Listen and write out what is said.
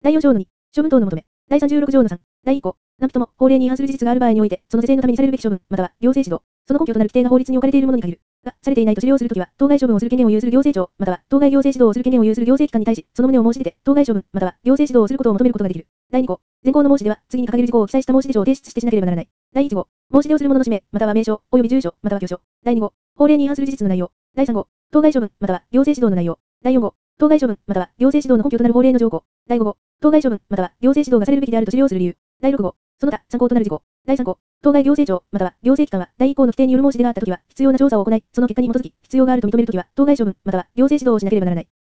第4条の2、処分等の求め。第36条の3、第1項、何人も法令に違反する事実がある場合において、その是正のためにされるべき処分、または行政指導、その根拠となる規定が法律に置かれているものに限る。が、されていないと治療するときは、当該処分をする権限を有する行政庁、または当該行政指導をする権限を有する行政機関に対し、その旨を申し出て、当該処分、または行政指導をすることを求めることができる。第2項、前項の申し出は、次に掲げる事項を記載した申し出書を提出してしなければならない。第1号、申し出をする者の氏名、または名称、及び住所、または居所。第2号、法令に違反する事実の内容。第3号、当該処分、または行政指導の内容。第4号、当該処分、または行政指導の根拠となる法令の条項。第5号、当該処分、または行政指導がされるべきであると治療する理由。第6号、その他、参考となる事項。第3項、当該行政庁、または行政機関は、第1項の規定による申し出があったときは、必要な調査を行い、その結果に基づき、必要があると認めるときは、当該処分、または行政指導をしなければならない。